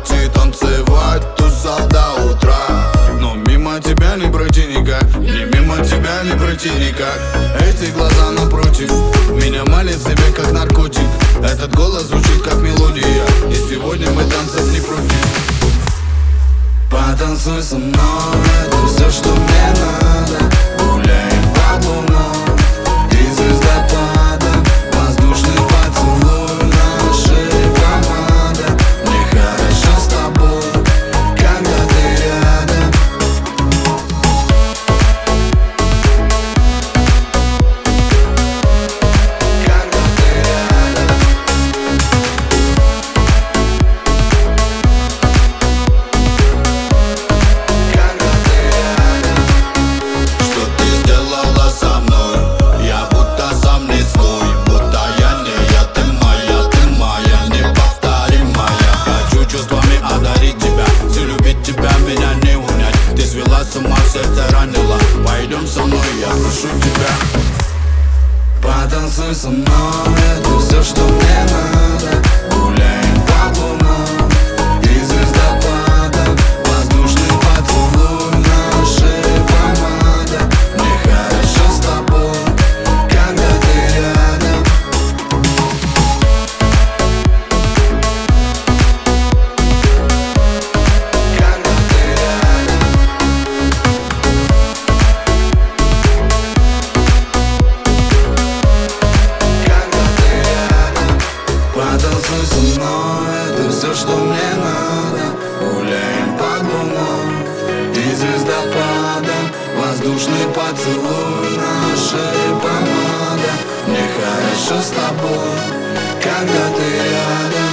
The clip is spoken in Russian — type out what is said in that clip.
ночи танцевать, тусал до утра. Но мимо тебя не пройти никак, мне мимо тебя не пройти никак. Эти глаза напротив меня манят себе как наркотик. Этот голос звучит как мелодия, и сегодня мы танцев не против. Потанцуй со мной, это все, что мне надо. Гуляем под луной и звездопадом. Воздушный поцелуй, нашей помада. Мне хорошо с тобой, когда ты рядом. Когда ты рядом. Когда ты рядом. Что ты сделала со мной? Я будто сам не свой. Будто я не я, ты моя, неповторимая. Хочу чувствами одарить тебя, все любить тебя, меня не унять. Ты свела с ума, сердце ранила. Пойдем со мной, я прошу тебя. Потанцуй со мной, это все, что мне надо. Гуляем под луной и звездопадом. Воздушный поцелуй, нашей помада. Мне хорошо с тобой, когда ты рядом. Когда ты рядом. Когда ты рядом. Потанцуй со мной, это все, что мне надо. Гуляем под луной и звездопадом. Воздушный поцелуй, нашей помада. Мне хорошо с тобой, когда ты рядом.